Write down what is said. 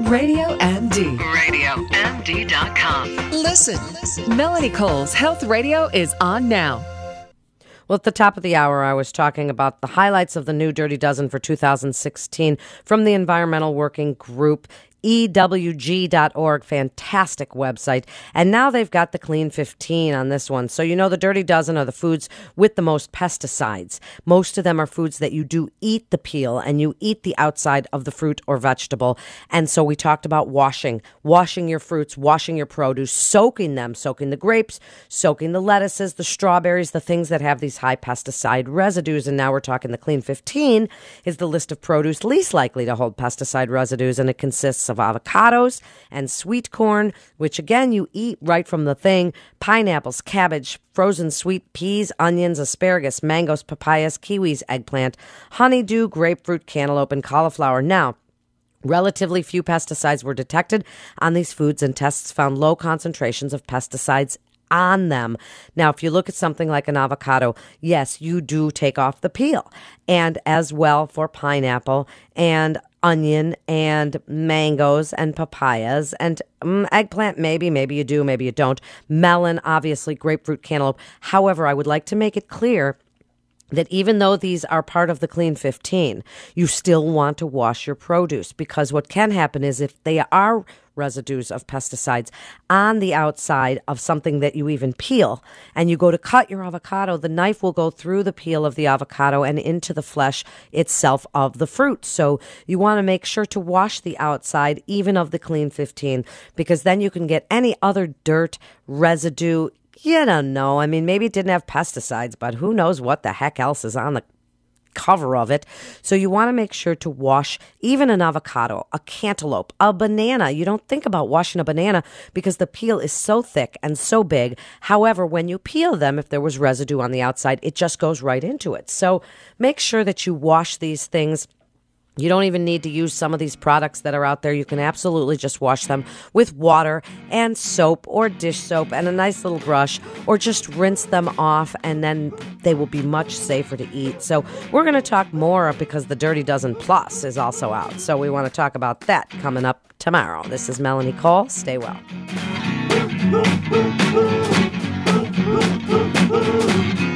Radio MD. RadioMD.com. Listen. Melanie Cole's Health Radio is on now. Well, at the top of the hour, I was talking about the highlights of the new Dirty Dozen for 2016 from the Environmental Working Group, EWG.org, fantastic website. And now they've got the Clean 15 on this one. So you know the Dirty Dozen are the foods with the most pesticides. Most of them are foods that you do eat the peel and you eat the outside of the fruit or vegetable. And so we talked about washing your fruits, washing your produce, soaking the grapes, soaking the lettuces, the strawberries, the things that have these high pesticide residues. And now we're talking the Clean 15 is the list of produce least likely to hold pesticide residues, and it consists of avocados and sweet corn, which again you eat right from the thing, pineapples, cabbage, frozen sweet peas, onions, asparagus, mangoes, papayas, kiwis, eggplant, honeydew, grapefruit, cantaloupe, and cauliflower. Now, relatively few pesticides were detected on these foods, and tests found low concentrations of pesticides on them. Now, if you look at something like an avocado, yes, you do take off the peel. And as well for pineapple and onion and mangoes and papayas and eggplant, maybe you do, maybe you don't. Melon, obviously, grapefruit, cantaloupe. However, I would like to make it clear that even though these are part of the Clean 15, you still want to wash your produce, because what can happen is if they are residues of pesticides on the outside of something that you even peel, and you go to cut your avocado, the knife will go through the peel of the avocado and into the flesh itself of the fruit. So you want to make sure to wash the outside even of the Clean 15, because then you can get any other dirt, residue. You don't know. I mean, maybe it didn't have pesticides, but who knows what the heck else is on the cover of it. So you want to make sure to wash even an avocado, a cantaloupe, a banana. You don't think about washing a banana because the peel is so thick and so big. However, when you peel them, if there was residue on the outside, it just goes right into it. So make sure that you wash these things. You don't even need to use some of these products that are out there. You can absolutely just wash them with water and soap or dish soap and a nice little brush, or just rinse them off, and then they will be much safer to eat. So we're going to talk more because the Dirty Dozen Plus is also out. So we want to talk about that coming up tomorrow. This is Melanie Cole. Stay well.